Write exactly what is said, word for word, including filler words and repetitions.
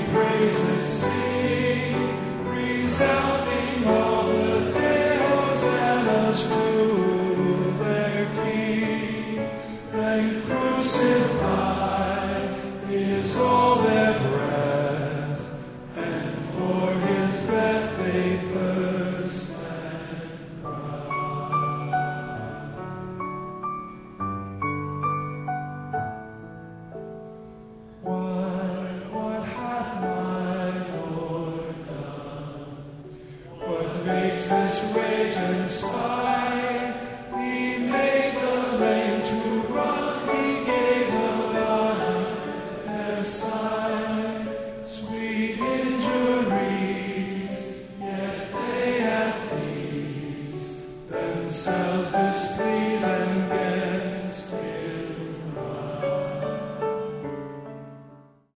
praises sing, resounding all the day, hosannas to their King. Then crucified is all their breath, and for his death they thirst and cry. What, what hath my Lord done? What makes this rage and spite? He made the lame to run, he gave the blind their sight. Sweet injuries, yet they have these themselves displeased.